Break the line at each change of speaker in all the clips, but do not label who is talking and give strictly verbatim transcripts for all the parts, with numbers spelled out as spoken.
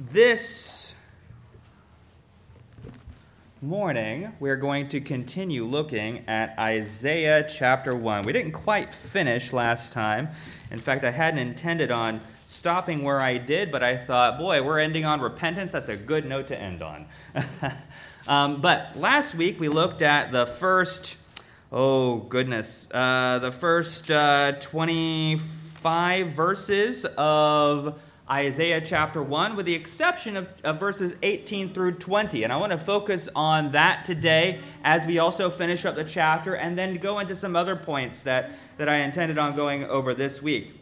This morning, we're going to continue looking at Isaiah chapter one. We didn't quite finish last time. In fact, I hadn't intended on stopping where I did, but I thought, boy, we're ending on repentance. That's a good note to end on. um, but last week, we looked at the first, oh goodness, uh, the first uh, twenty-five verses of Isaiah chapter one, with the exception of, of verses eighteen through twenty. And I want to focus on that today as we also finish up the chapter and then go into some other points that, that I intended on going over this week.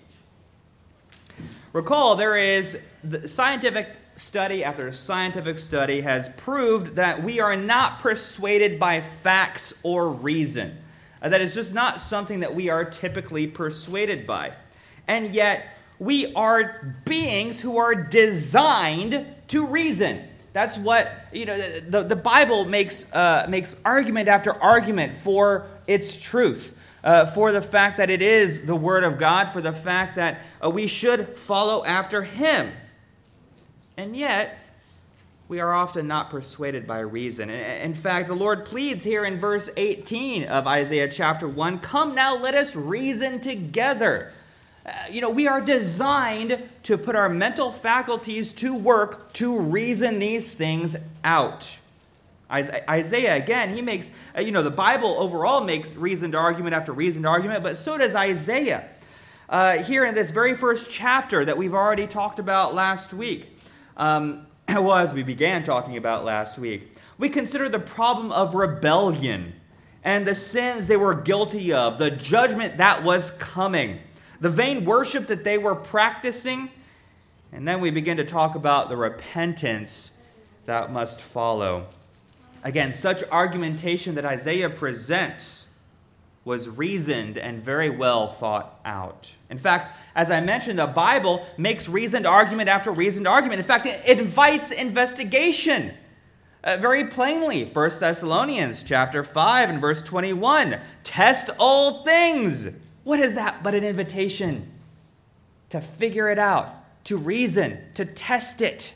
Recall, there is the scientific study after scientific study has proved that we are not persuaded by facts or reason. Uh, that is just not something that we are typically persuaded by. And yet, we are beings who are designed to reason. That's what, you know, the, the Bible makes, uh, makes argument after argument for its truth. Uh, for the fact that it is the Word of God, for the fact that uh, we should follow after Him. And yet, we are often not persuaded by reason. In fact, the Lord pleads here in verse eighteen of Isaiah chapter one, "Come now, let us reason together." Uh, you know, we are designed to put our mental faculties to work to reason these things out. Isaiah, again, he makes, you know, the Bible overall makes reasoned argument after reasoned argument, but so does Isaiah. Uh, here in this very first chapter that we've already talked about last week, um, well, as we began talking about last week, we consider the problem of rebellion and the sins they were guilty of, the judgment that was coming, the vain worship that they were practicing, and then we begin to talk about the repentance that must follow. Again, such argumentation that Isaiah presents was reasoned and very well thought out. In fact, as I mentioned, the Bible makes reasoned argument after reasoned argument. In fact, it invites investigation. Uh, very plainly, First Thessalonians chapter five and verse twenty-one, "Test all things." What is that but an invitation to figure it out, to reason, to test it?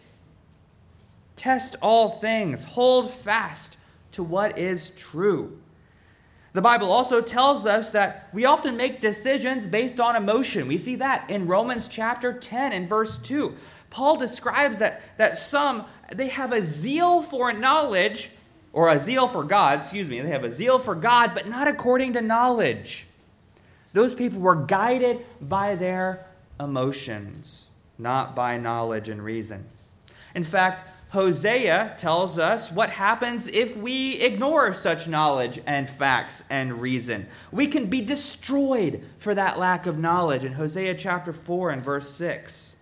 Test all things. Hold fast to what is true. The Bible also tells us that we often make decisions based on emotion. We see that in Romans chapter ten and verse two. Paul describes that, that some, they have a zeal for knowledge, or a zeal for God, excuse me. They have a zeal for God, but not according to knowledge. Those people were guided by their emotions, not by knowledge and reason. In fact, Hosea tells us what happens if we ignore such knowledge and facts and reason. We can be destroyed for that lack of knowledge in Hosea chapter four and verse six.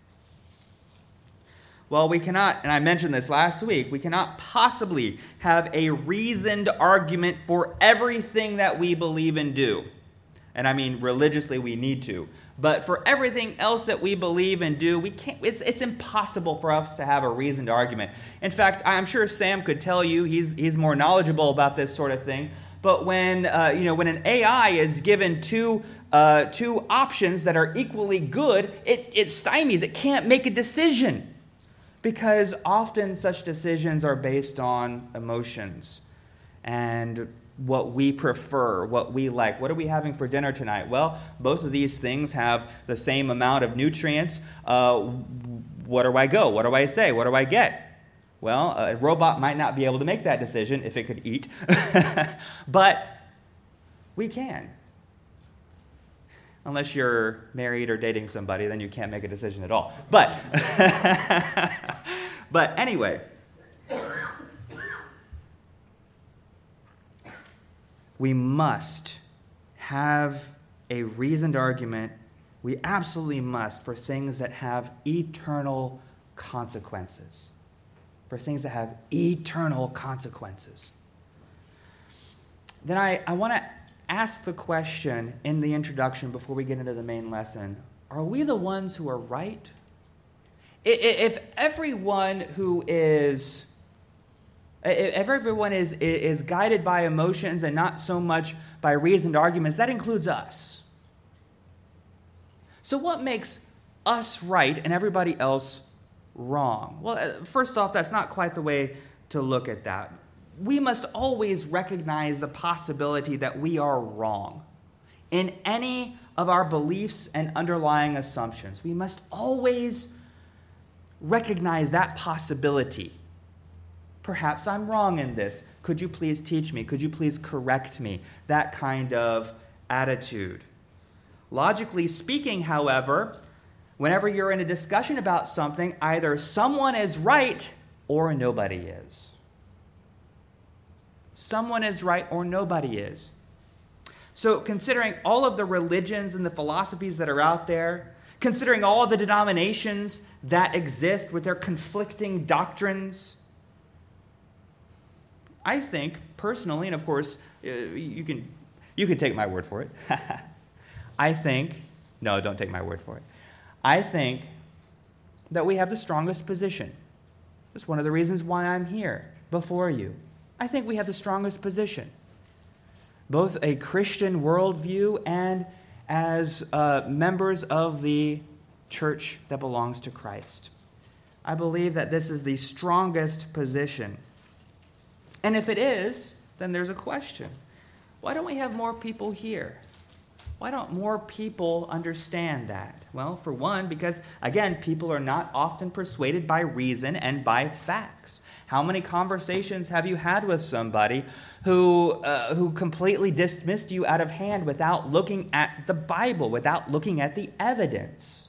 Well, we cannot, and I mentioned this last week, we cannot possibly have a reasoned argument for everything that we believe and do. And I mean, religiously we need to. But for everything else that we believe and do, we can't. It's, it's impossible for us to have a reasoned argument. In fact, I'm sure Sam could tell you, he's, he's more knowledgeable about this sort of thing. But when, uh, you know, when an A I is given two, uh, two options that are equally good, it, it stymies. It can't make a decision. Because often such decisions are based on emotions and what we prefer, what we like. What are we having for dinner tonight? Well, both of these things have the same amount of nutrients. Uh, what do I go? What do I say? What do I get? Well, a robot might not be able to make that decision if it could eat, but we can. Unless you're married or dating somebody, then you can't make a decision at all. But, but anyway, we must have a reasoned argument. We absolutely must for things that have eternal consequences. For things that have eternal consequences. Then I, I want to ask the question in the introduction before we get into the main lesson. Are we the ones who are right? If everyone who is If everyone is, is guided by emotions and not so much by reasoned arguments, that includes us. So what makes us right and everybody else wrong? Well, first off, that's not quite the way to look at that. We must always recognize the possibility that we are wrong in any of our beliefs and underlying assumptions. We must always recognize that possibility. Perhaps I'm wrong in this. Could you please teach me? Could you please correct me? That kind of attitude. Logically speaking, however, whenever you're in a discussion about something, either someone is right or nobody is. Someone is right or nobody is. So considering all of the religions and the philosophies that are out there, considering all of the denominations that exist with their conflicting doctrines, I think personally, and of course, uh, you can you can take my word for it. I think, no, don't take my word for it. I think that we have the strongest position. That's one of the reasons why I'm here before you. I think we have the strongest position, both a Christian worldview and as uh, members of the church that belongs to Christ. I believe that this is the strongest position. And if it is, then there's a question. Why don't we have more people here? Why don't more people understand that? Well, for one, because, again, people are not often persuaded by reason and by facts. How many conversations have you had with somebody who, uh, who completely dismissed you out of hand without looking at the Bible, without looking at the evidence?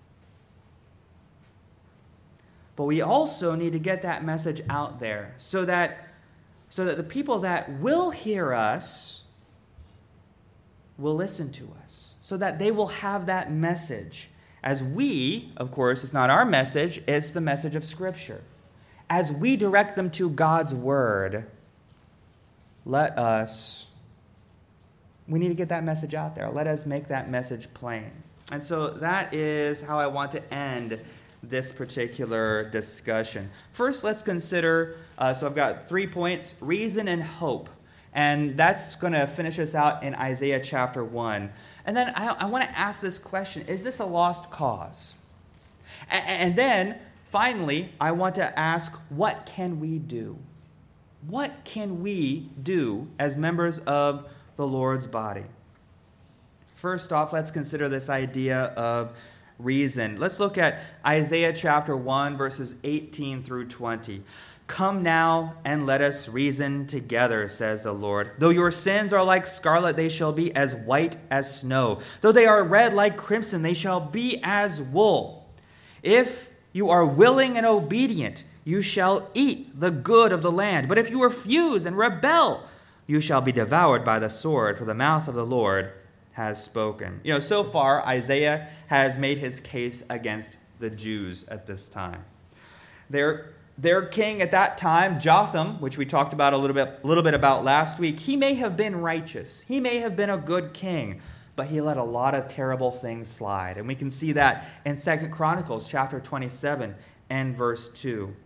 But we also need to get that message out there so that, so that the people that will hear us will listen to us, so that they will have that message. As we, of course, it's not our message, it's the message of Scripture. As we direct them to God's Word, let us, we need to get that message out there. Let us make that message plain. And so that is how I want to end this particular discussion. First, let's consider, uh, so I've got three points, reason and hope. And that's going to finish us out in Isaiah chapter one. And then I, I want to ask this question, is this a lost cause? And, and then, finally, I want to ask, what can we do? What can we do as members of the Lord's body? First off, let's consider this idea of reason. Let's look at Isaiah chapter one, verses eighteen through twenty. Come now and let us reason together, says the Lord. Though your sins are like scarlet, they shall be as white as snow. Though they are red like crimson, they shall be as wool. If you are willing and obedient, you shall eat the good of the land. But if you refuse and rebel, you shall be devoured by the sword, for the mouth of the Lord has spoken. You know, so far, Isaiah has made his case against the Jews at this time. They're Their king at that time, Jotham, which we talked about a little bit, a little bit about last week, he may have been righteous. He may have been a good king, but he let a lot of terrible things slide. And we can see that in Second Chronicles chapter twenty-seven and verse two.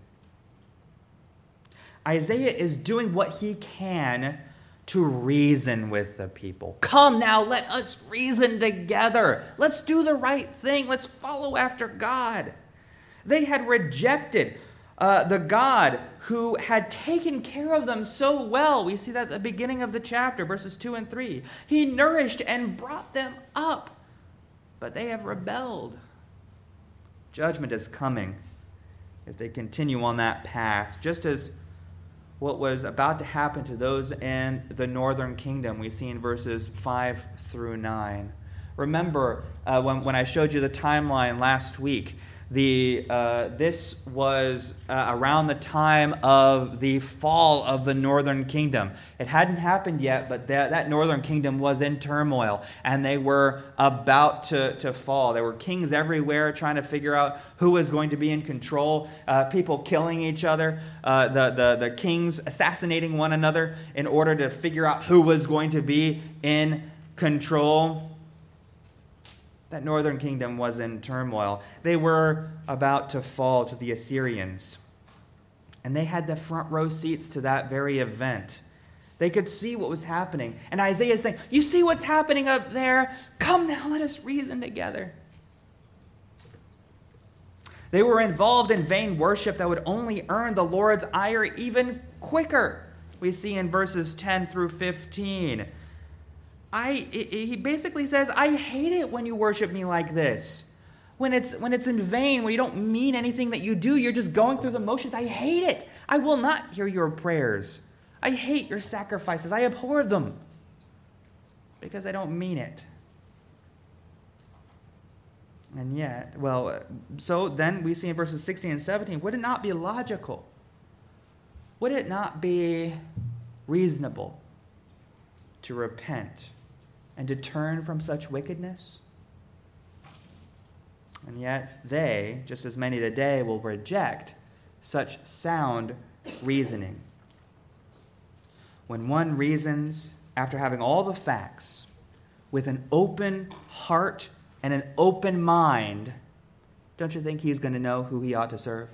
Isaiah is doing what he can to reason with the people. Come now, let us reason together. Let's do the right thing. Let's follow after God. They had rejected Uh, the God who had taken care of them so well. We see that at the beginning of the chapter, verses two and three. He nourished and brought them up, but they have rebelled. Judgment is coming if they continue on that path, just as what was about to happen to those in the northern kingdom we see in verses five through nine. Remember uh, when, when I showed you the timeline last week, The uh, this was uh, around the time of the fall of the northern kingdom. It hadn't happened yet, but that, that northern kingdom was in turmoil, and they were about to, to fall. There were kings everywhere trying to figure out who was going to be in control, uh, people killing each other, uh, the, the, the kings assassinating one another in order to figure out who was going to be in control. That northern kingdom was in turmoil. They were about to fall to the Assyrians. And they had the front row seats to that very event. They could see what was happening. And Isaiah is saying, you see what's happening up there? Come now, let us reason together. They were involved in vain worship that would only earn the Lord's ire even quicker. We see in verses ten through fifteen. I, he basically says, I hate it when you worship me like this. When it's, when it's in vain, when you don't mean anything that you do, you're just going through the motions. I hate it. I will not hear your prayers. I hate your sacrifices. I abhor them because I don't mean it. And yet, well, so then we see in verses sixteen and seventeen, would it not be logical? Would it not be reasonable to repent and to turn from such wickedness? And yet they, just as many today, will reject such sound reasoning. When one reasons after having all the facts with an open heart and an open mind, don't you think he's going to know who he ought to serve?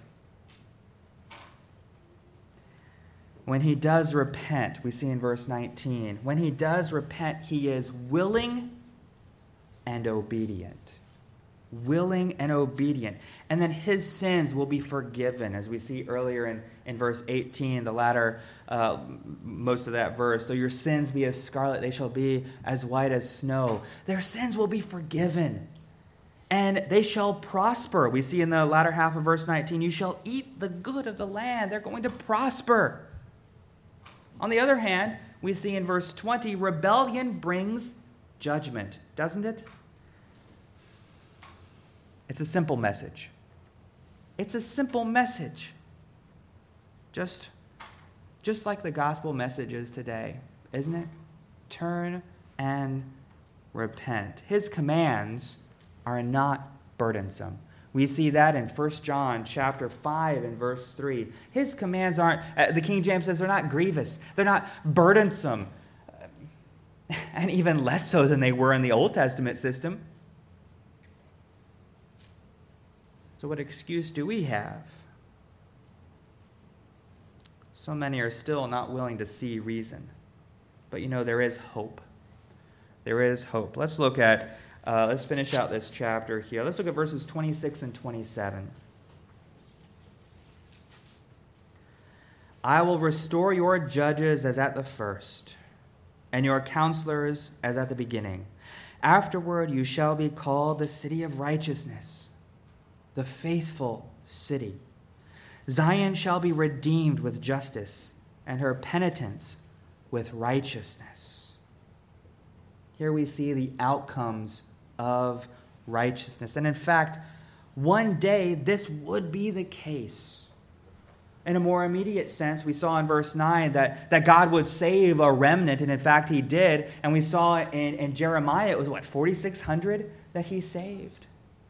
When he does repent, we see in verse nineteen, when he does repent, he is willing and obedient. Willing and obedient. And then his sins will be forgiven, as we see earlier in, in verse eighteen, the latter, uh, most of that verse. So your sins be as scarlet, they shall be as white as snow. Their sins will be forgiven, and they shall prosper. We see in the latter half of verse nineteen, you shall eat the good of the land. They're going to prosper. On the other hand, we see in verse twenty, rebellion brings judgment, doesn't it? It's a simple message. It's a simple message. Just, just like the gospel message is today, isn't it? Turn and repent. His commands are not burdensome. We see that in First John chapter five and verse three. His commands aren't, uh, the King James says, they're not grievous. They're not burdensome. Uh, and even less so than they were in the Old Testament system. So what excuse do we have? So many are still not willing to see reason. But you know, there is hope. There is hope. Let's look at, uh, let's finish out this chapter here. Let's look at verses twenty-six and twenty-seven. I will restore your judges as at the first, and your counselors as at the beginning. Afterward you shall be called the city of righteousness, the faithful city. Zion shall be redeemed with justice, and her penitents with righteousness. Here we see the outcomes of righteousness. And in fact, one day this would be the case. In a more immediate sense, we saw in verse nine that, that God would save a remnant, and in fact he did. And we saw in, in Jeremiah, it was what, forty-six hundred that he saved?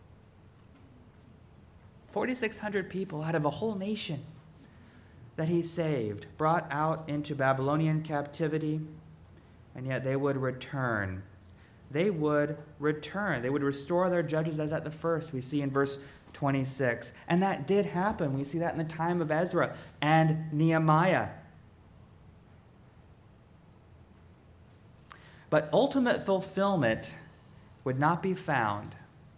forty-six hundred people out of a whole nation that he saved, brought out into Babylonian captivity, and yet they would return. They would return. They would restore their judges as at the first, we see in verse twenty-six. And that did happen. We see that in the time of Ezra and Nehemiah. But ultimate fulfillment would not be found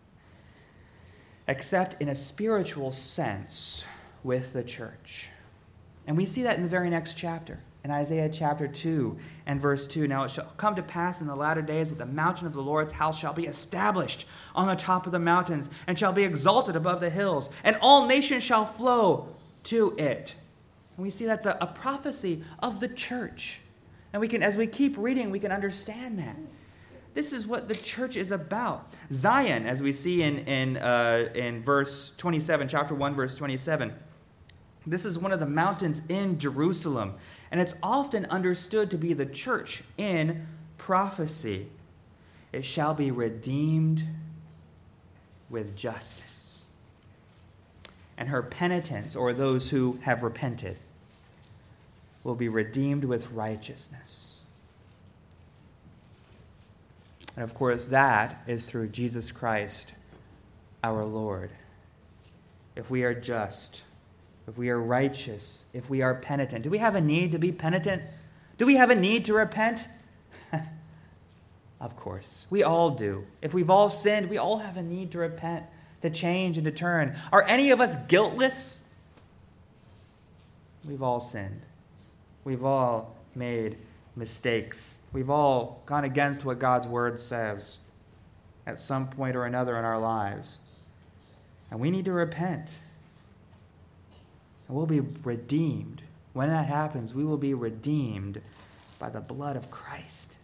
except in a spiritual sense with the church. And we see that in the very next chapter, in Isaiah chapter two and verse two. Now it shall come to pass in the latter days that the mountain of the Lord's house shall be established on the top of the mountains and shall be exalted above the hills, and all nations shall flow to it. And we see that's a, a prophecy of the church. And we can, as we keep reading, we can understand that. This is what the church is about. Zion, as we see in, in, uh, in verse twenty-seven, chapter one, verse twenty-seven. This is one of the mountains in Jerusalem. And it's often understood to be the church in prophecy. It shall be redeemed with justice. And her penitents, or those who have repented, will be redeemed with righteousness. And of course, that is through Jesus Christ, our Lord. If we are just, if we are righteous, if we are penitent. Do we have a need to be penitent? Do we have a need to repent? Of course, we all do. If we've all sinned, we all have a need to repent, to change and to turn. Are any of us guiltless? We've all sinned. We've all made mistakes. We've all gone against what God's word says at some point or another in our lives. And we need to repent. And we'll be redeemed. When that happens, we will be redeemed by the blood of Christ.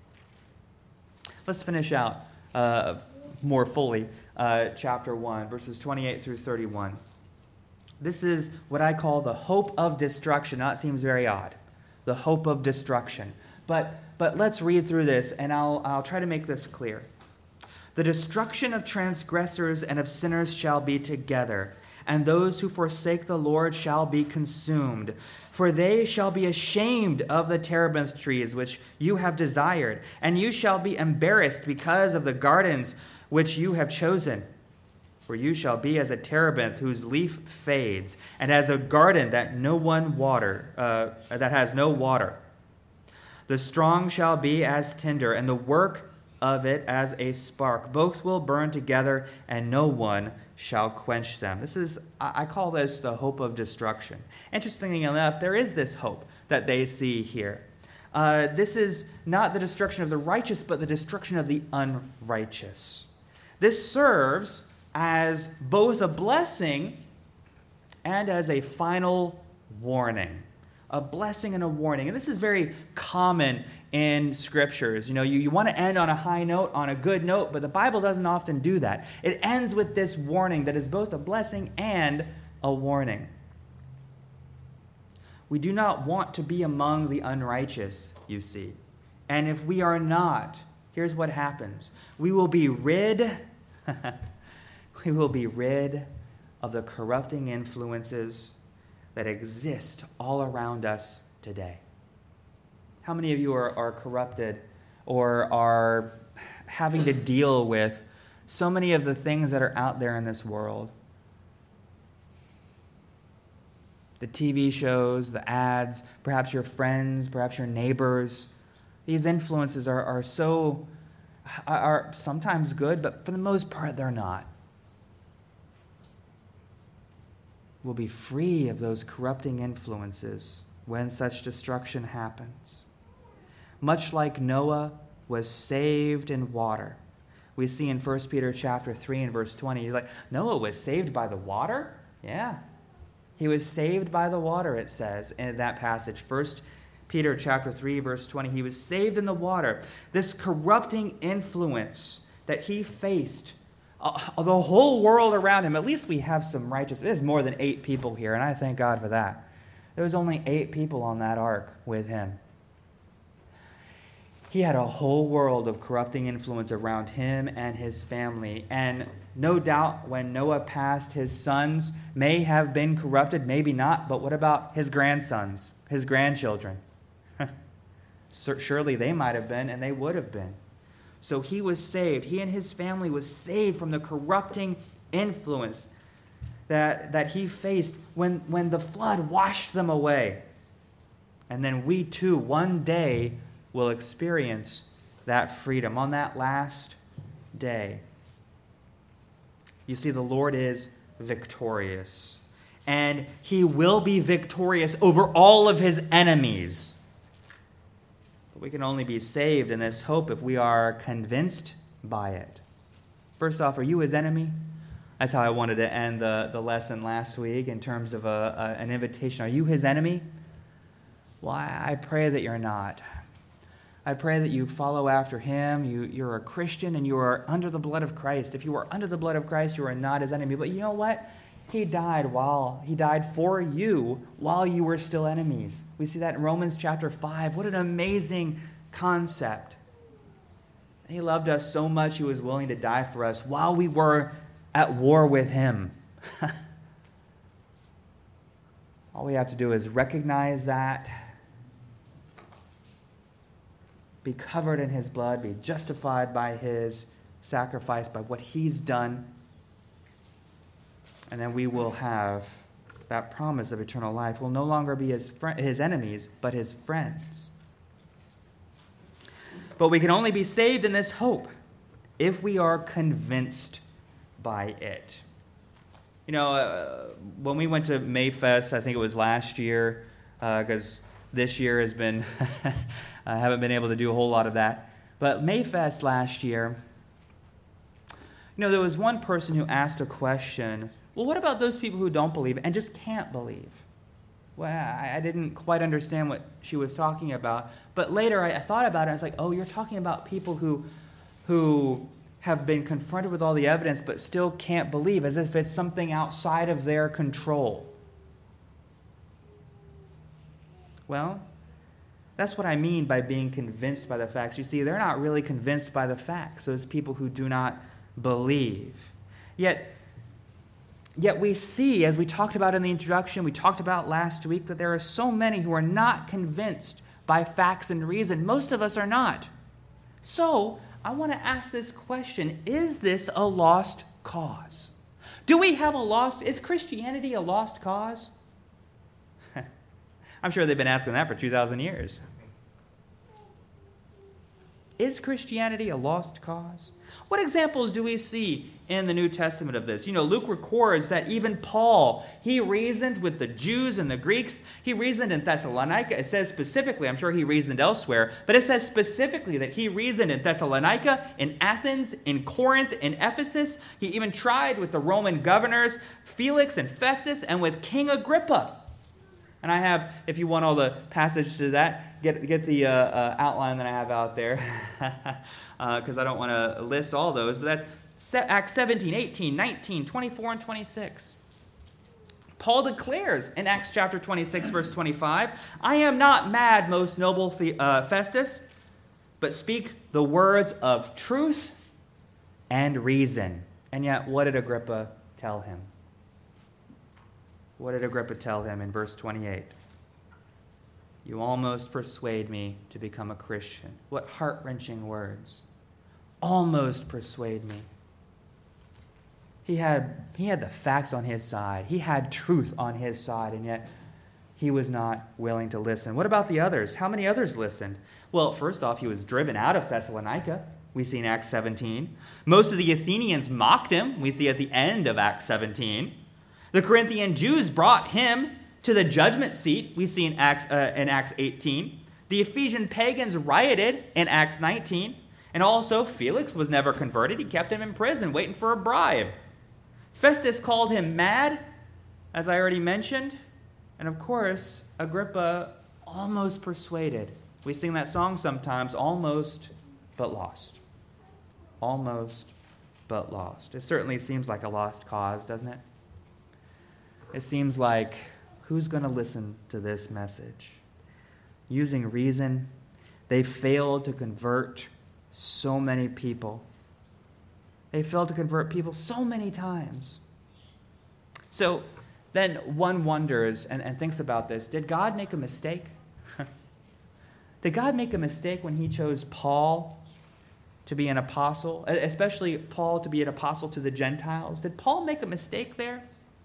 Let's finish out uh, more fully uh, chapter one, verses twenty-eight through thirty-one. This is what I call the hope of destruction. Now, it seems very odd. The hope of destruction. But, but let's read through this, and I'll, I'll try to make this clear. The destruction of transgressors and of sinners shall be together, and those who forsake the Lord shall be consumed. For they shall be ashamed of the terebinth trees which you have desired, and you shall be embarrassed because of the gardens which you have chosen. For you shall be as a terebinth whose leaf fades, and as a garden that no one water, uh, that has no water. The strong shall be as tinder, and the work of it as a spark. Both will burn together, and no one shall quench them. This is, I call this the hope of destruction. Interestingly enough, there is this hope that they see here. Uh, this is not the destruction of the righteous, but the destruction of the unrighteous. This serves as both a blessing and as a final warning. A blessing and a warning. And this is very common in scriptures. You know, you, you want to end on a high note, on a good note, but the Bible doesn't often do that. It ends with this warning that is both a blessing and a warning. We do not want to be among the unrighteous, you see. And if we are not, here's what happens. We will be rid, we will be rid of the corrupting influences that exist all around us today. How many of you are, are corrupted or are having to deal with so many of the things that are out there in this world? The T V shows, the ads, perhaps your friends, perhaps your neighbors. These influences are, are so, are sometimes good, but for the most part, they're not. We'll be free of those corrupting influences when such destruction happens. Much like Noah was saved in water. We see in First Peter chapter three and verse twenty, he's like, Noah was saved by the water? Yeah. He was saved by the water, it says in that passage. First Peter chapter three, verse twenty, he was saved in the water. This corrupting influence that he faced, uh, the whole world around him, at least we have some righteous, there's more than eight people here, and I thank God for that. There was only eight people on that ark with him. He had a whole world of corrupting influence around him and his family. And no doubt when Noah passed, his sons may have been corrupted, maybe not, but what about his grandsons, his grandchildren? Surely they might have been, and they would have been. So he was saved. He and his family was saved from the corrupting influence that, that he faced when, when the flood washed them away. And then we too, one day, will experience that freedom on that last day. You see, the Lord is victorious, and he will be victorious over all of his enemies. But we can only be saved in this hope if we are convinced by it. First off, are you his enemy? That's how I wanted to end the, the lesson last week in terms of a, a, an invitation. Are you his enemy? Well, I, I pray that you're not. I pray that you follow after him. You, you're a Christian and you are under the blood of Christ. If you are under the blood of Christ, you are not his enemy. But you know what? He died while he died for you while you were still enemies. We see that in Romans chapter five. What an amazing concept. He loved us so much he was willing to die for us while we were at war with him. All we have to do is recognize that, be covered in his blood, be justified by his sacrifice, by what he's done, and then we will have that promise of eternal life. We'll no longer be his, fr- his enemies, but his friends. But we can only be saved in this hope if we are convinced by it. You know, uh, when we went to Mayfest, I think it was last year, because uh, this year has been, I haven't been able to do a whole lot of that. But Mayfest last year, you know, there was one person who asked a question, well, what about those people who don't believe and just can't believe? Well, I, I didn't quite understand what she was talking about. But later I, I thought about it, and I was like, oh, you're talking about people who, who have been confronted with all the evidence but still can't believe, as if it's something outside of their control. Well, that's what I mean by being convinced by the facts. You see, they're not really convinced by the facts, those people who do not believe. Yet, yet we see, as we talked about in the introduction, we talked about last week, that there are so many who are not convinced by facts and reason. Most of us are not. So, I want to ask this question, is this a lost cause? Do we have a lost, is Christianity a lost cause? I'm sure they've been asking that for two thousand years. Is Christianity a lost cause? What examples do we see in the New Testament of this? You know, Luke records that even Paul, he reasoned with the Jews and the Greeks. He reasoned in Thessalonica. It says specifically, I'm sure he reasoned elsewhere, but it says specifically that he reasoned in Thessalonica, in Athens, in Corinth, in Ephesus. He even tried with the Roman governors, Felix and Festus, and with King Agrippa. And I have, if you want all the passage to that, get get the uh, uh, outline that I have out there, because uh, I don't want to list all those. But that's Acts seventeen, eighteen, nineteen, twenty-four, and twenty-six. Paul declares in Acts chapter twenty-six, verse twenty-five, I am not mad, most noble uh, Festus, but speak the words of truth and reason. And yet, what did Agrippa tell him? What did Agrippa tell him in verse twenty-eight? You almost persuade me to become a Christian. What heart-wrenching words. Almost persuade me. He had, he had the facts on his side. He had truth on his side, and yet he was not willing to listen. What about the others? How many others listened? Well, first off, he was driven out of Thessalonica. We see in Acts seventeen. Most of the Athenians mocked him. We see at the end of Acts seventeen. The Corinthian Jews brought him to the judgment seat. We see in Acts, uh, in Acts eighteen. The Ephesian pagans rioted in Acts nineteen. And also, Felix was never converted. He kept him in prison, waiting for a bribe. Festus called him mad, as I already mentioned. And of course, Agrippa almost persuaded. We sing that song sometimes, almost but lost. Almost but lost. It certainly seems like a lost cause, doesn't it? It seems like, who's going to listen to this message? Using reason, they failed to convert so many people. They failed to convert people so many times. So then one wonders and, and thinks about this. Did God make a mistake? Did God make a mistake when he chose Paul to be an apostle, especially Paul to be an apostle to the Gentiles? Did Paul make a mistake there?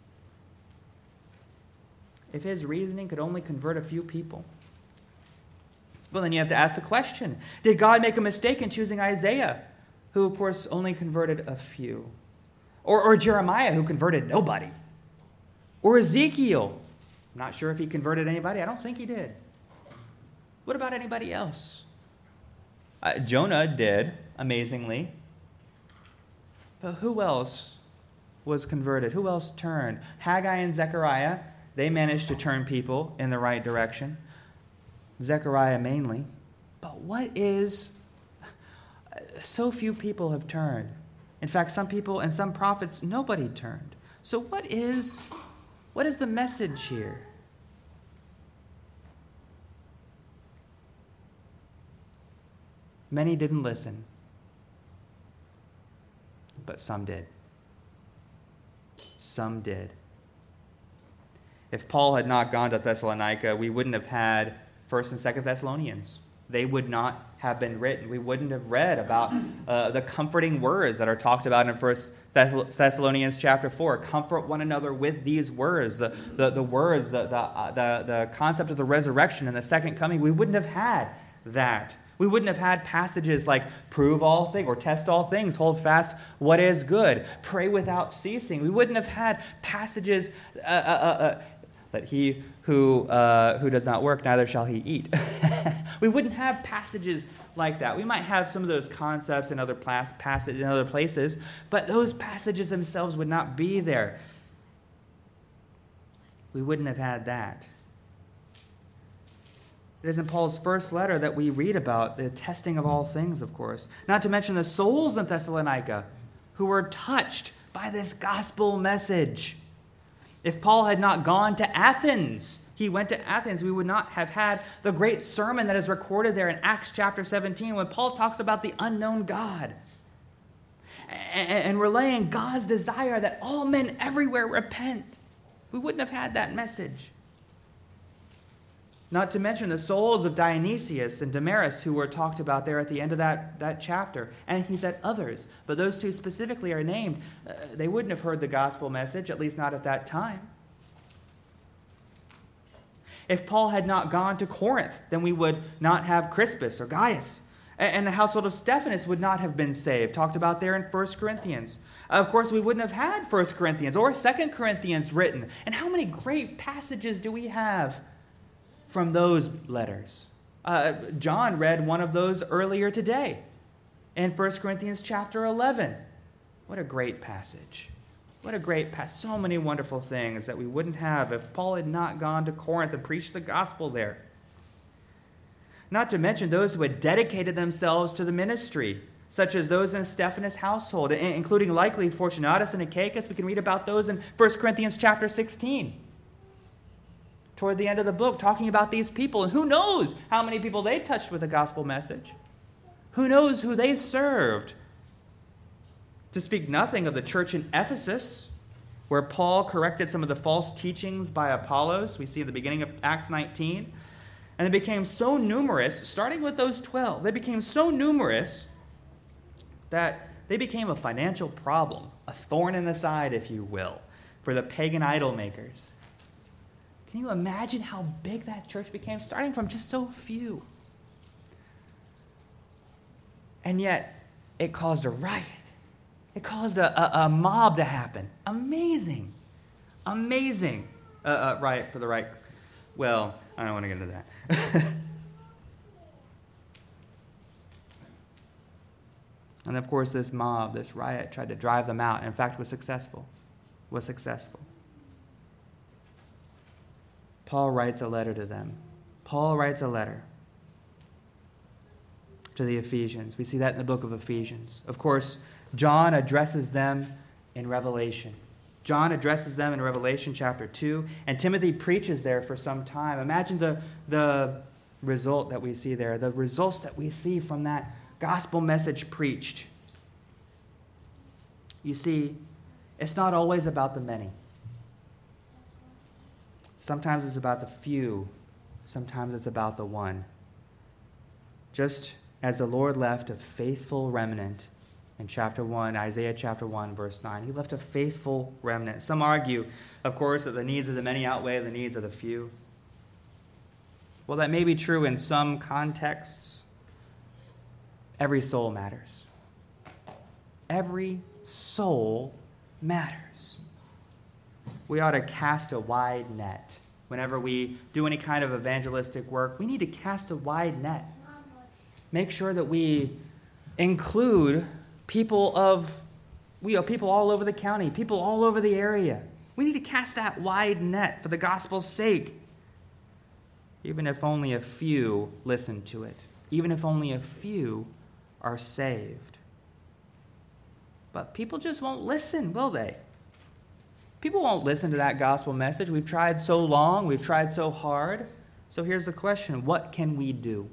If his reasoning could only convert a few people? Well, then you have to ask the question, did God make a mistake in choosing Isaiah, who, of course, only converted a few? Or, or Jeremiah, who converted nobody? Or Ezekiel? I'm not sure if he converted anybody. I don't think he did. What about anybody else? Uh, Jonah did, amazingly. But who else was converted? Who else turned? Haggai and Zechariah, they managed to turn people in the right direction. Zechariah mainly. But what is... So few people have turned. In fact, some people and some prophets, nobody turned. So what is, what is the message here? Many didn't listen, but some did. Some did. If Paul had not gone to Thessalonica, we wouldn't have had First and Second Thessalonians. They would not have been written. We wouldn't have read about uh, the comforting words that are talked about in First Thessalonians chapter four. Comfort one another with these words. The, the, the words, the, the, uh, the, the concept of the resurrection and the second coming, we wouldn't have had that. We wouldn't have had passages like prove all things or test all things, hold fast what is good, pray without ceasing. We wouldn't have had passages uh, uh, uh, that he who uh, who does not work, neither shall he eat. We wouldn't have passages like that. We might have some of those concepts in other plas- passages in other places, but those passages themselves would not be there. We wouldn't have had that. It is in Paul's first letter that we read about the testing of all things, of course. Not to mention the souls in Thessalonica who were touched by this gospel message. If Paul had not gone to Athens, he went to Athens, we would not have had the great sermon that is recorded there in Acts chapter seventeen when Paul talks about the unknown God and relaying God's desire that all men everywhere repent. We wouldn't have had that message. Not to mention the souls of Dionysius and Damaris who were talked about there at the end of that, that chapter. And he said others, but those two specifically are named. Uh, they wouldn't have heard the gospel message, at least not at that time. If Paul had not gone to Corinth, then we would not have Crispus or Gaius. And the household of Stephanas would not have been saved, talked about there in First Corinthians. Of course, we wouldn't have had First Corinthians or Second Corinthians written. And how many great passages do we have from those letters? Uh, John read one of those earlier today in First Corinthians chapter eleven. What a great passage. What a great passage. So many wonderful things that we wouldn't have if Paul had not gone to Corinth and preached the gospel there. Not to mention those who had dedicated themselves to the ministry, such as those in Stephanas' household, including likely Fortunatus and Achaicus. We can read about those in First Corinthians chapter sixteen. Toward the end of the book, talking about these people. And who knows how many people they touched with the gospel message? Who knows who they served? To speak nothing of the church in Ephesus, where Paul corrected some of the false teachings by Apollos. We see at the beginning of Acts nineteen. And they became so numerous, starting with those twelve, they became so numerous that they became a financial problem, a thorn in the side, if you will, for the pagan idol makers. Can you imagine how big that church became, starting from just so few? And yet, it caused a riot. It caused a, a, a mob to happen. Amazing. Amazing. Uh, uh, riot for the right. Well, I don't want to get into that. And of course, this mob, this riot, tried to drive them out. And in fact, was successful. Was successful. Paul writes a letter to them. Paul writes a letter to the Ephesians. We see that in the book of Ephesians. Of course, John addresses them in Revelation. John addresses them in Revelation chapter two, and Timothy preaches there for some time. Imagine the, the result that we see there, the results that we see from that gospel message preached. You see, it's not always about the many. Sometimes it's about the few. Sometimes it's about the one. Just as the Lord left a faithful remnant in chapter one, Isaiah chapter one, verse nine. He left a faithful remnant. Some argue, of course, that the needs of the many outweigh the needs of the few. Well, that may be true in some contexts. Every soul matters. Every soul matters. We ought to cast a wide net. Whenever we do any kind of evangelistic work, we need to cast a wide net. Make sure that we include people of, we know, people all over the county, people all over the area. We need to cast that wide net for the gospel's sake. Even if only a few listen to it. Even if only a few are saved. But people just won't listen, will they? People won't listen to that gospel message. We've tried so long. We've tried so hard. So here's the question. What can we do?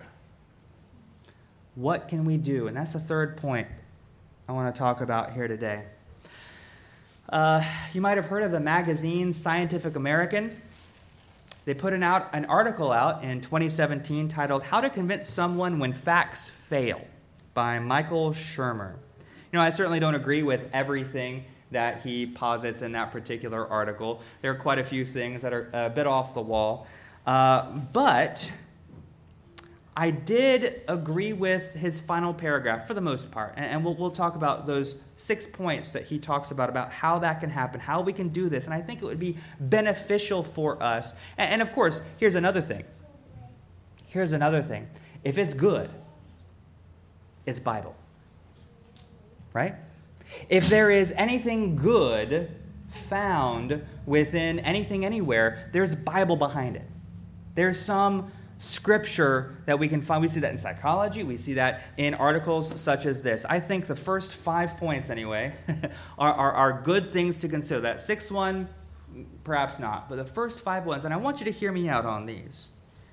What can we do? And that's the third point I want to talk about here today. Uh, you might have heard of the magazine Scientific American. They put an, out, an article out in twenty seventeen titled How to Convince Someone When Facts Fail by Michael Shermer. You know, I certainly don't agree with everything that he posits in that particular article. There are quite a few things that are a bit off the wall. Uh, but I did agree with his final paragraph for the most part, and, and we'll, we'll talk about those six points that he talks about, about how that can happen, how we can do this, and I think it would be beneficial for us. And, and of course, here's another thing. Here's another thing. If it's good, it's Bible, right? If there is anything good found within anything anywhere, there's Bible behind it. There's some scripture that we can find. We see that in psychology. We see that in articles such as this. I think the first five points, anyway, are, are, are good things to consider. That sixth one, perhaps not. But the first five ones, and I want you to hear me out on these.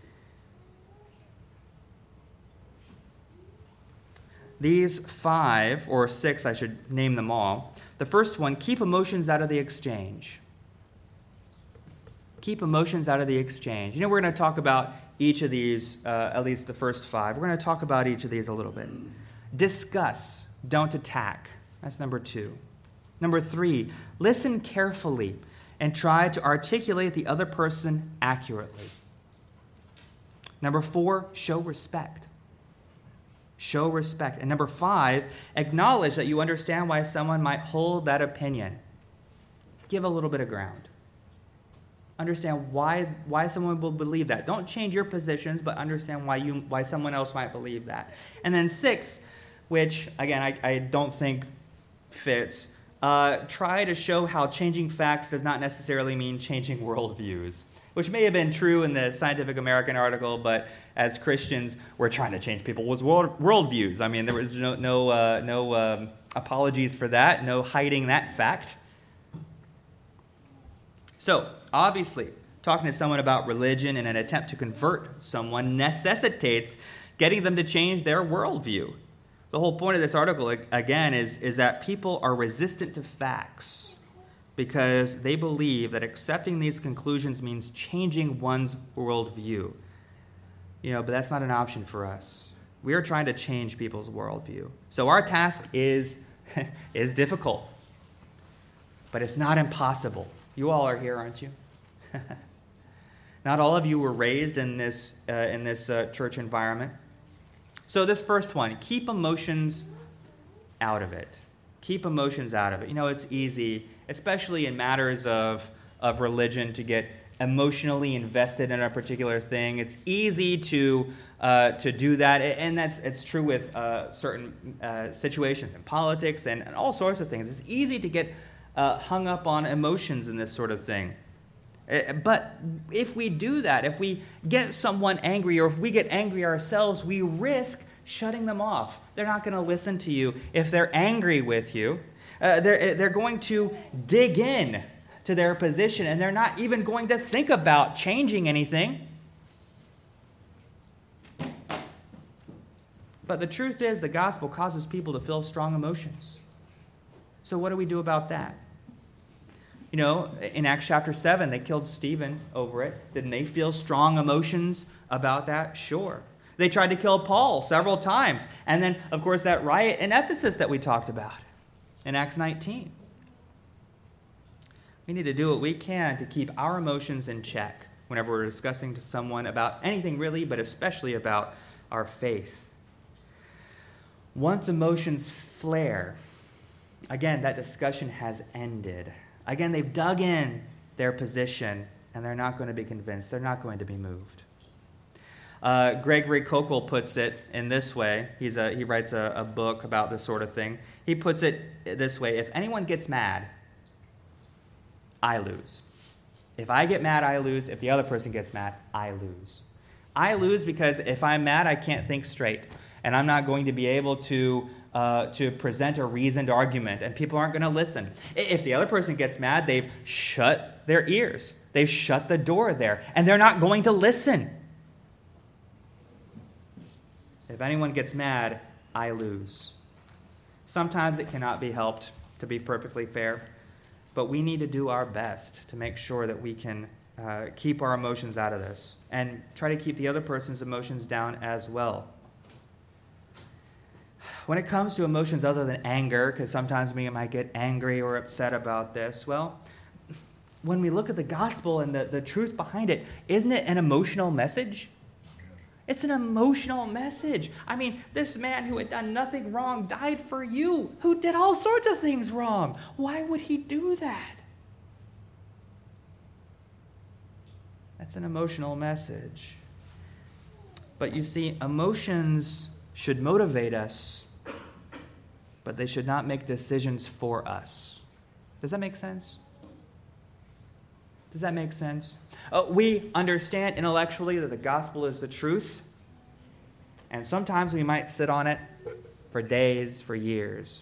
These five, or six, I should name them all. The first one, keep emotions out of the exchange. Keep emotions out of the exchange. You know, we're going to talk about each of these, uh, at least the first five. We're going to talk about each of these a little bit. Discuss, don't attack. That's number two. Number three, listen carefully and try to articulate the other person accurately. Number four, show respect. Show respect. And number five, acknowledge that you understand why someone might hold that opinion. Give a little bit of ground. Understand why why someone will believe that. Don't change your positions, but understand why you why someone else might believe that. And then six, which again I, I don't think fits, uh, try to show how changing facts does not necessarily mean changing worldviews, which may have been true in the Scientific American article, but as Christians, we're trying to change people's world worldviews. I mean, there was no no uh, no um, apologies for that, no hiding that fact. So, obviously, talking to someone about religion in an attempt to convert someone necessitates getting them to change their worldview. The whole point of this article, again, is, is that people are resistant to facts because they believe that accepting these conclusions means changing one's worldview. You know, but that's not an option for us. We are trying to change people's worldview. So our task is, is difficult, but it's not impossible. You all are here, aren't you? Not all of you were raised in this uh, in this uh, church environment. So this first one, keep emotions out of it. Keep emotions out of it. You know, it's easy, especially in matters of, of religion, to get emotionally invested in a particular thing. It's easy to uh, to do that, and that's it's true with uh, certain uh, situations in politics and, and all sorts of things. It's easy to get Uh, hung up on emotions and this sort of thing. Uh, but if we do that, if we get someone angry, or if we get angry ourselves, we risk shutting them off. They're not going to listen to you if they're angry with you. Uh, they're, they're going to dig in to their position, and they're not even going to think about changing anything. But the truth is, the gospel causes people to feel strong emotions. So what do we do about that? You know, in Acts chapter seven, they killed Stephen over it. Didn't they feel strong emotions about that? Sure. They tried to kill Paul several times. And then, of course, that riot in Ephesus that we talked about in Acts nineteen. We need to do what we can to keep our emotions in check whenever we're discussing to someone about anything really, but especially about our faith. Once emotions flare, again, that discussion has ended. Again, they've dug in their position, and they're not going to be convinced. They're not going to be moved. Uh, Gregory Kokel puts it in this way. He's a, he writes a, a book about this sort of thing. He puts it this way: if anyone gets mad, I lose. If I get mad, I lose. If the other person gets mad, I lose. I lose because if I'm mad, I can't think straight, and I'm not going to be able to Uh, to present a reasoned argument, and people aren't going to listen. If the other person gets mad, they've shut their ears. They've shut the door there, and they're not going to listen. If anyone gets mad, I lose. Sometimes it cannot be helped, to be perfectly fair, but we need to do our best to make sure that we can uh, keep our emotions out of this and try to keep the other person's emotions down as well. When it comes to emotions other than anger, because sometimes we might get angry or upset about this, well, when we look at the gospel and the, the truth behind it, isn't it an emotional message? It's an emotional message. I mean, this man who had done nothing wrong died for you, who did all sorts of things wrong. Why would he do that? That's an emotional message. But you see, emotions should motivate us, but they should not make decisions for us. Does that make sense? Does that make sense? Uh, we understand intellectually that the gospel is the truth, and sometimes we might sit on it for days, for years.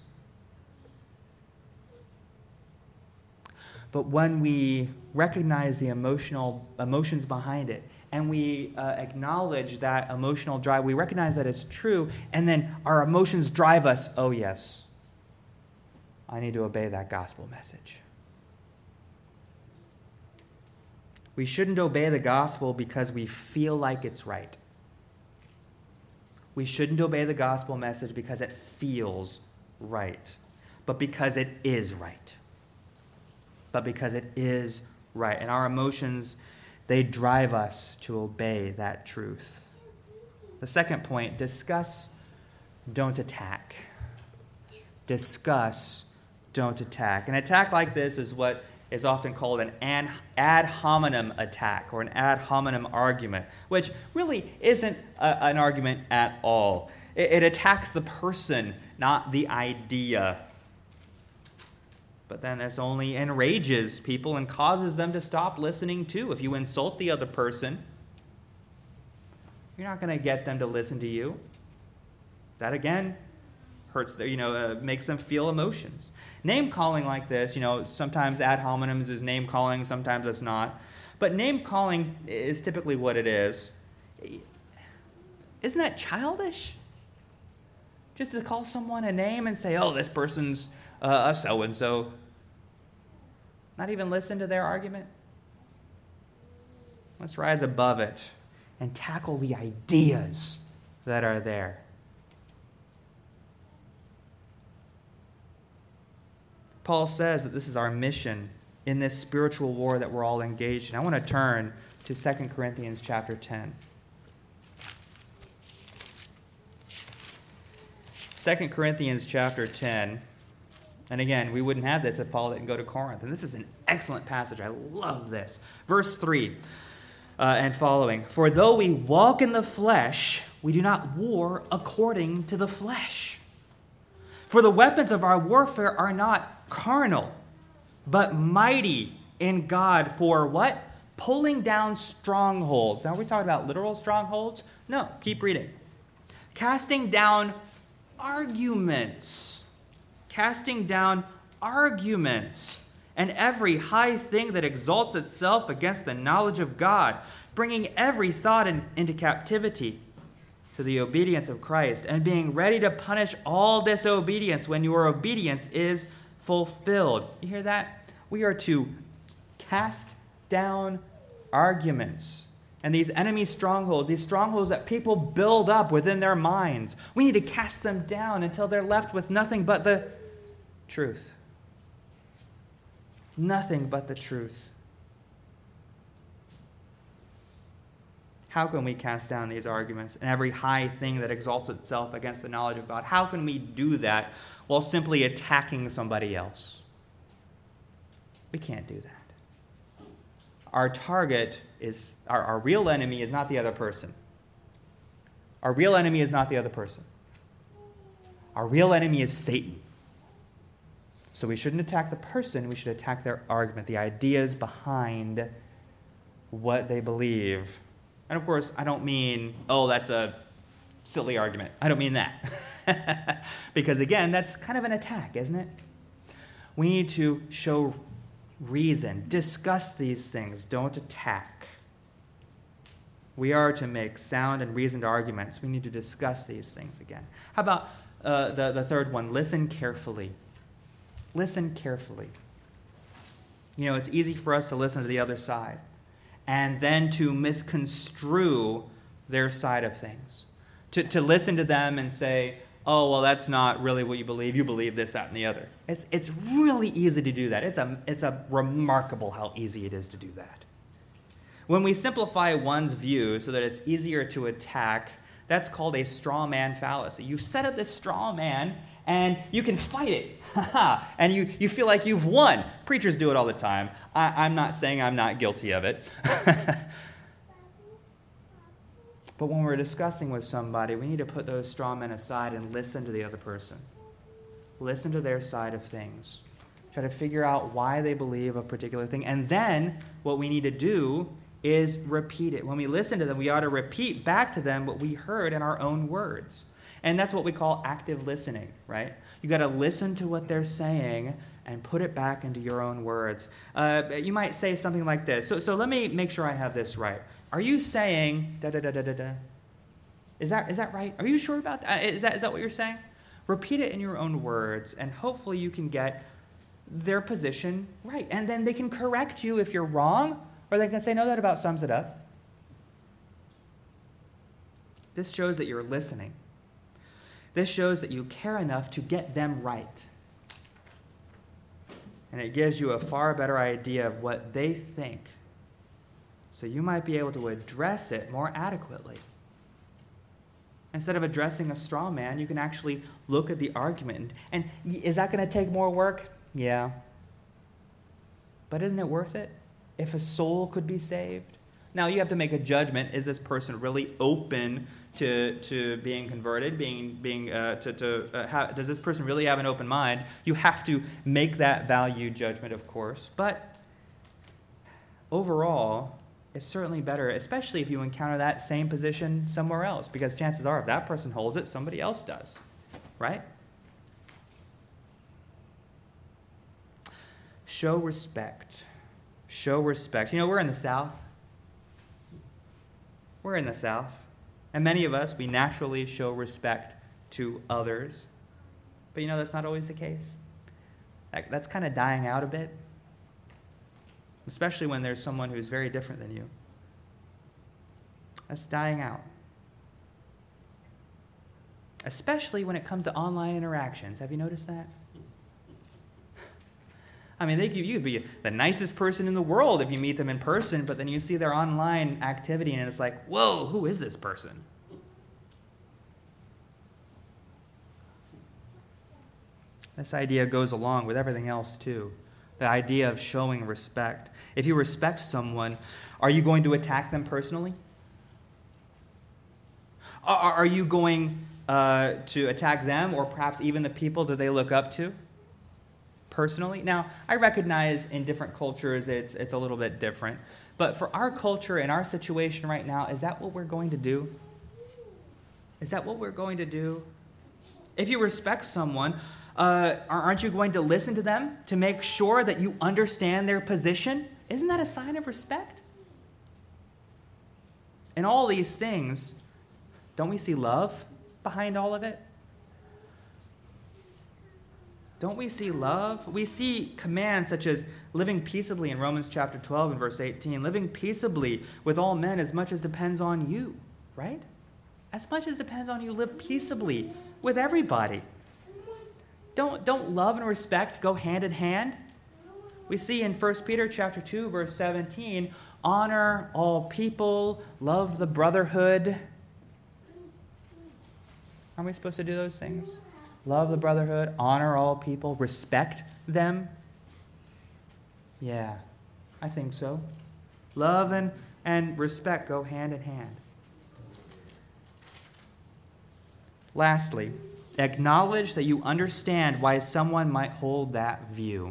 But when we recognize the emotional emotions behind it, and we uh, acknowledge that emotional drive, we recognize that it's true, and then our emotions drive us, oh yes, I need to obey that gospel message. We shouldn't obey the gospel because we feel like it's right. We shouldn't obey the gospel message because it feels right, but because it is right. But because it is right. And our emotions, they drive us to obey that truth. The second point, discuss, don't attack. Discuss, don't attack. An attack like this is what is often called an ad hominem attack or an ad hominem argument, which really isn't a, an argument at all. It, it attacks the person, not the idea. But then this only enrages people and causes them to stop listening too. If you insult the other person, you're not going to get them to listen to you. That again hurts, their, you know, uh, makes them feel emotions. Name calling like this, you know, sometimes ad hominems is name calling, sometimes it's not. But name calling is typically what it is. Isn't that childish? Just to call someone a name and say, oh, this person's uh, a so-and-so. Not even listen to their argument. Let's rise above it and tackle the ideas that are there. Paul says that this is our mission in this spiritual war that we're all engaged in. I want to turn to Second Corinthians chapter ten. Second Corinthians chapter ten. And again, we wouldn't have this if Paul didn't go to Corinth. And this is an excellent passage. I love this. Verse three uh, and following. For though we walk in the flesh, we do not war according to the flesh. For the weapons of our warfare are not carnal, but mighty in God for what? Pulling down strongholds. Now, are we talking about literal strongholds? No, keep reading. Casting down arguments. Casting down arguments. And every high thing that exalts itself against the knowledge of God, bringing every thought in, into captivity to the obedience of Christ, and being ready to punish all disobedience when your obedience is fulfilled. You hear that? We are to cast down arguments. And these enemy strongholds, these strongholds that people build up within their minds, we need to cast them down until they're left with nothing but the truth. Nothing but the truth. How can we cast down these arguments and every high thing that exalts itself against the knowledge of God? How can we do that while simply attacking somebody else? We can't do that. Our target is, our, our real enemy is not the other person. Our real enemy is not the other person. Our real enemy is Satan. So we shouldn't attack the person, we should attack their argument, the ideas behind what they believe. And of course, I don't mean, oh, that's a silly argument. I don't mean that. Because again, that's kind of an attack, isn't it? We need to show reason, discuss these things, don't attack. We are to make sound and reasoned arguments. We need to discuss these things again. How about uh, the, the third one? Listen carefully. Listen carefully. You know, it's easy for us to listen to the other side and then to misconstrue their side of things. To, to listen to them and say, oh, well, that's not really what you believe. You believe this, that, and the other. It's, it's really easy to do that. It's a, it's a remarkable how easy it is to do that. When we simplify one's view so that it's easier to attack, that's called a straw man fallacy. You set up this straw man and you can fight it. And you, you feel like you've won. Preachers do it all the time. I, I'm not saying I'm not guilty of it. But when we're discussing with somebody, we need to put those straw men aside and listen to the other person. Listen to their side of things. Try to figure out why they believe a particular thing. And then what we need to do is repeat it. When we listen to them, we ought to repeat back to them what we heard in our own words. And that's what we call active listening, right? You got to listen to what they're saying and put it back into your own words. Uh, you might say something like this. So, so let me make sure I have this right. Are you saying da da da da da da? Is that is that right? Are you sure about that? Is that is that what you're saying? Repeat it in your own words, and hopefully you can get their position right. And then they can correct you if you're wrong, or they can say, no, that about sums it up. This shows that you're listening. This shows that you care enough to get them right. And it gives you a far better idea of what they think. So you might be able to address it more adequately. Instead of addressing a straw man, you can actually look at the argument. And is that going to take more work? Yeah. But isn't it worth it? If a soul could be saved? Now you have to make a judgment. Is this person really open to to being converted? Being being uh, to to uh, how, does this person really have an open mind? You have to make that value judgment, of course. But overall, it's certainly better, especially if you encounter that same position somewhere else, because chances are if that person holds it, somebody else does, right? Show respect. Show respect. You know, we're in the South. We're in the South. And many of us, we naturally show respect to others. But you know, that's not always the case. That, that's kind of dying out a bit. Especially when there's someone who's very different than you. That's dying out. Especially when it comes to online interactions. Have you noticed that? I mean, they could, you could be the nicest person in the world if you meet them in person, but then you see their online activity and it's like, whoa, who is this person? This idea goes along with everything else too. The idea of showing respect. If you respect someone, are you going to attack them personally? Are, are you going uh, to attack them or perhaps even the people that they look up to personally? Now, I recognize in different cultures it's, it's a little bit different. But for our culture and our situation right now, is that what we're going to do? Is that what we're going to do? If you respect someone, Uh, aren't you going to listen to them to make sure that you understand their position? Isn't that a sign of respect? In all these things, don't we see love behind all of it? Don't we see love? We see commands such as living peaceably in Romans chapter twelve and verse eighteen, living peaceably with all men as much as depends on you, right? As much as depends on you, live peaceably with everybody. Don't, don't love and respect go hand in hand? We see in First Peter chapter two, verse seventeen, honor all people, love the brotherhood. Aren't we supposed to do those things? Love the brotherhood, honor all people, respect them? Yeah, I think so. Love and, and respect go hand in hand. Lastly, acknowledge that you understand why someone might hold that view.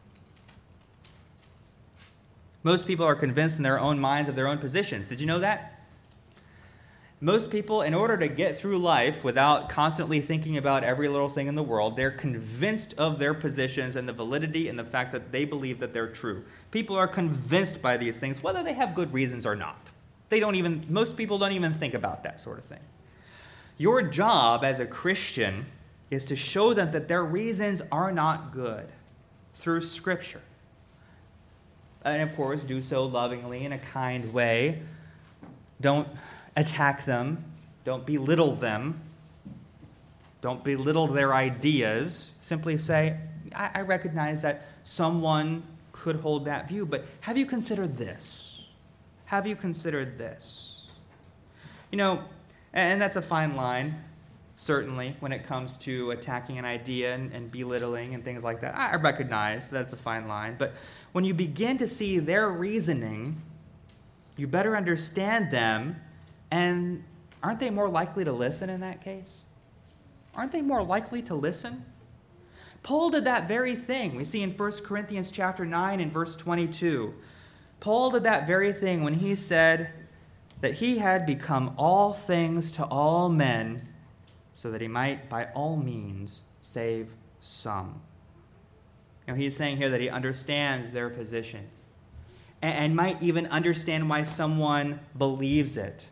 Most people are convinced in their own minds of their own positions. Did you know that? Most people, in order to get through life without constantly thinking about every little thing in the world, they're convinced of their positions and the validity and the fact that they believe that they're true. People are convinced by these things, whether they have good reasons or not. They don't even, most people don't even think about that sort of thing. Your job as a Christian is to show them that their reasons are not good through Scripture. And of course, do so lovingly in a kind way. Don't attack them. Don't belittle them. Don't belittle their ideas. Simply say, I, I recognize that someone could hold that view, but have you considered this? have you considered this? You know, and that's a fine line, certainly, when it comes to attacking an idea and, and belittling and things like that. I recognize that's a fine line. But when you begin to see their reasoning, you better understand them. And aren't they more likely to listen in that case? Aren't they more likely to listen? Paul did that very thing. We see in First Corinthians chapter nine and verse twenty-two. Paul did that very thing when he said that he had become all things to all men so that he might by all means save some. You know, he's saying here that he understands their position and, and might even understand why someone believes it.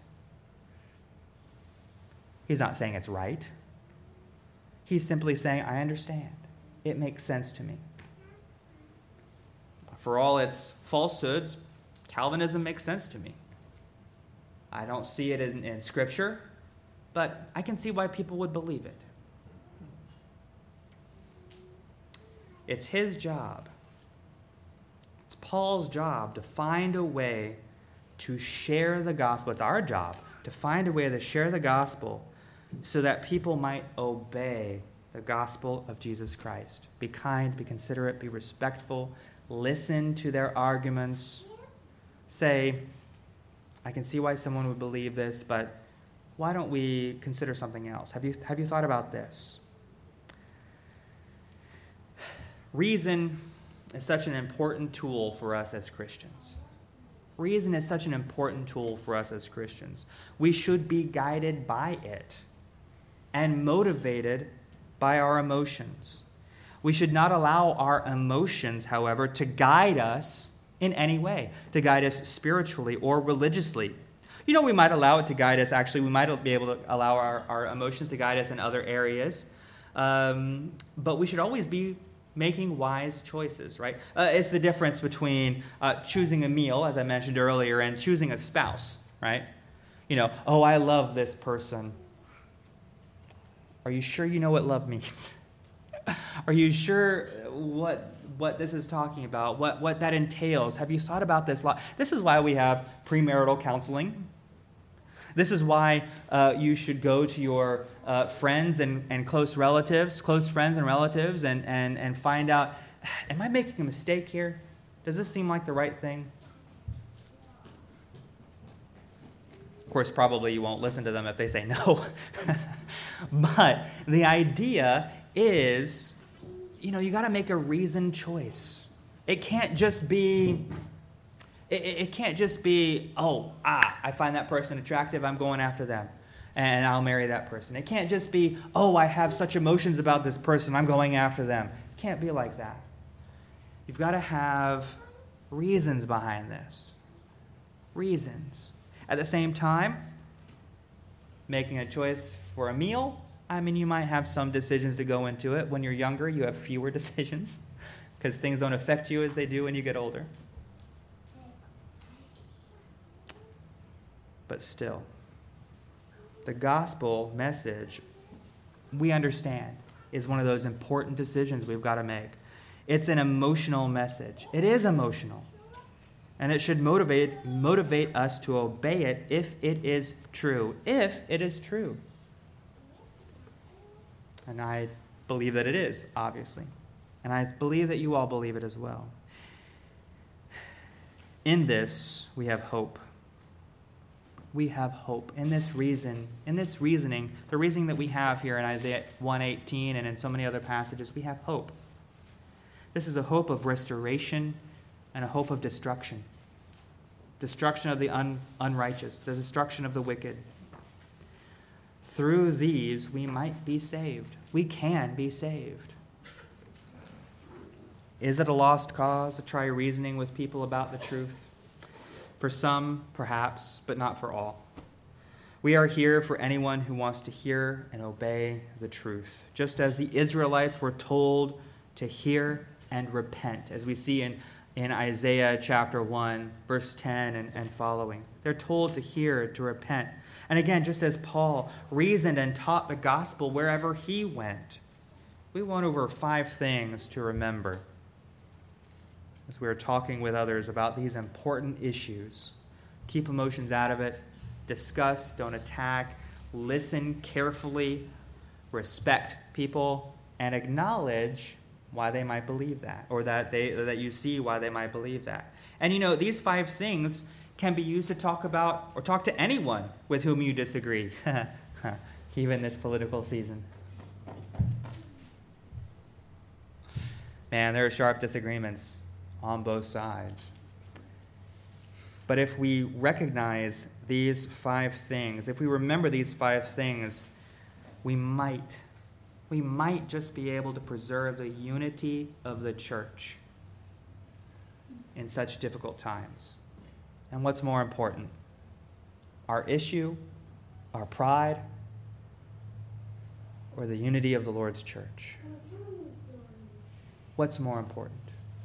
He's not saying it's right. He's simply saying, I understand. It makes sense to me. For all its falsehoods, Calvinism makes sense to me. I don't see it in, in Scripture, but I can see why people would believe it. It's his job. It's Paul's job to find a way to share the gospel. It's our job to find a way to share the gospel so that people might obey the gospel of Jesus Christ. Be kind, be considerate, be respectful, listen to their arguments. Say, I can see why someone would believe this, but why don't we consider something else? Have you, have you thought about this? Reason is such an important tool for us as Christians. Reason is such an important tool for us as Christians. We should be guided by it and motivated by our emotions. We should not allow our emotions, however, to guide us in any way, to guide us spiritually or religiously. You know, we might allow it to guide us, actually, we might be able to allow our, our emotions to guide us in other areas, um, but we should always be making wise choices, right? Uh, it's the difference between uh, choosing a meal, as I mentioned earlier, and choosing a spouse, right? You know, oh, I love this person. Are you sure you know what love means? Are you sure what what this is talking about, what, what that entails? Have you thought about this a lot? This is why we have premarital counseling. This is why uh, you should go to your uh, friends and, and close relatives, close friends and relatives, and, and, and find out, am I making a mistake here? Does this seem like the right thing? Of course, probably you won't listen to them if they say no. But the idea is, you know, you got to make a reasoned choice. It can't just be, it, it can't just be, oh, ah, I find that person attractive, I'm going after them, and I'll marry that person. It can't just be, oh, I have such emotions about this person, I'm going after them. It can't be like that. You've got to have reasons behind this. Reasons. At the same time, making a choice for a meal, I mean, you might have some decisions to go into it. When you're younger, you have fewer decisions because things don't affect you as they do when you get older. But still, the gospel message, we understand, is one of those important decisions we've got to make. It's an emotional message. It is emotional. And it should motivate motivate us to obey it if it is true. If it is true. And I believe that it is, obviously. And I believe that you all believe it as well. In this, we have hope. We have hope. In this reason, in this reasoning, the reasoning that we have here in Isaiah one eighteen and in so many other passages, we have hope. This is a hope of restoration and a hope of destruction. Destruction of the un- unrighteous, the destruction of the wicked. Through these, we might be saved. We can be saved. Is it a lost cause to try reasoning with people about the truth? For some, perhaps, but not for all. We are here for anyone who wants to hear and obey the truth, just as the Israelites were told to hear and repent, as we see in, in Isaiah chapter one, verse ten and, and following. They're told to hear, to repent. And again, just as Paul reasoned and taught the gospel wherever he went, we want over five things to remember as we are talking with others about these important issues Keep emotions out of it. Discuss, don't attack. Listen carefully. Respect people and acknowledge why they might believe that, or that they or that you see why they might believe that. And you know, these five things can be used to talk about or talk to anyone with whom you disagree, even this political season. Man, there are sharp disagreements on both sides. But if we recognize these five things, if we remember these five things, we might, we might just be able to preserve the unity of the church in such difficult times. And what's more important? Our issue, our pride, or the unity of the Lord's church? What's more important?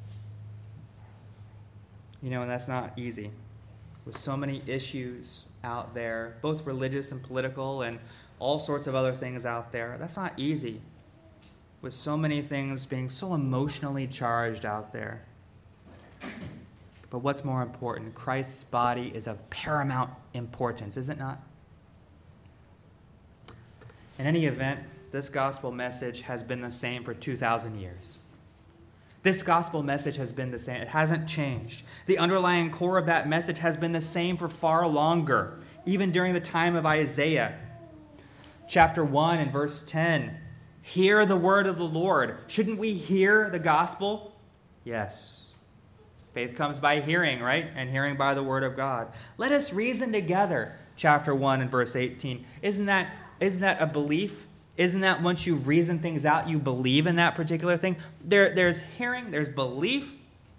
You know, and that's not easy. With so many issues out there, both religious and political and all sorts of other things out there, that's not easy. With so many things being so emotionally charged out there. But what's more important? Christ's body is of paramount importance, is it not? In any event, this gospel message has been the same for two thousand years. This gospel message has been the same. It hasn't changed. The underlying core of that message has been the same for far longer, even during the time of Isaiah. Chapter one and verse ten, hear the word of the Lord. Shouldn't we hear the gospel? Yes. Faith comes by hearing, right? And hearing by the word of God. Let us reason together, chapter one and verse eighteen. Isn't that, isn't that a belief? Isn't that once you reason things out, you believe in that particular thing? There, there's hearing, there's belief.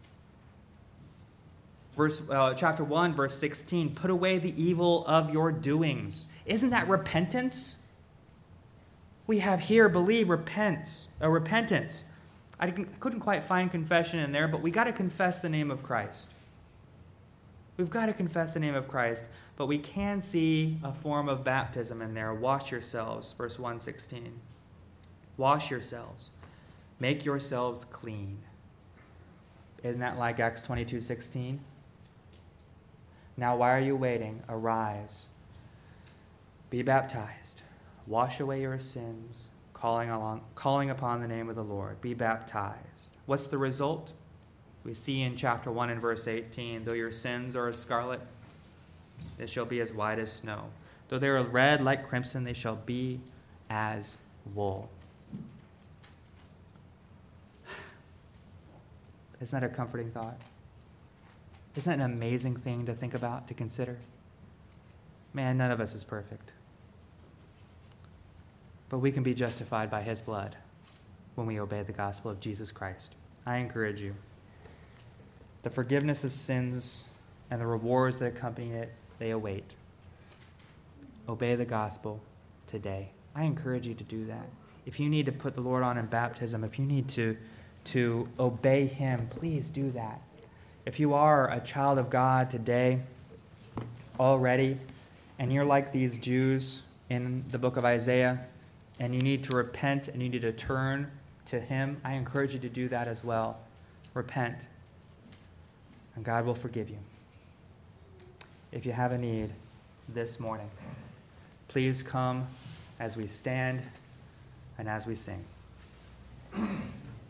Verse, uh, chapter one, verse sixteen, put away the evil of your doings. Isn't that repentance? We have here, believe, repent, uh, repentance. I didn't, couldn't quite find confession in there, but we got to confess the name of Christ. We've got to confess the name of Christ, but we can see a form of baptism in there. Wash yourselves, verse one sixteen. Wash yourselves. Make yourselves clean. Isn't that like Acts twenty-two sixteen? Now why are you waiting? Arise. Be baptized. Wash away your sins, calling, along, calling upon the name of the Lord. Be baptized. What's the result? We see in chapter one and verse eighteen, though your sins are as scarlet, they shall be as white as snow. Though they are red like crimson, they shall be as wool. Isn't that a comforting thought? Isn't that an amazing thing to think about, to consider? Man, none of us is perfect. But we can be justified by his blood when we obey the gospel of Jesus Christ. I encourage you. The forgiveness of sins and the rewards that accompany it, they await. Obey the gospel today. I encourage you to do that. If you need to put the Lord on in baptism, if you need to, to obey him, please do that. If you are a child of God today already, and you're like these Jews in the book of Isaiah, and you need to repent and you need to turn to him, I encourage you to do that as well. Repent, and God will forgive you. If you have a need this morning, please come as we stand and as we sing.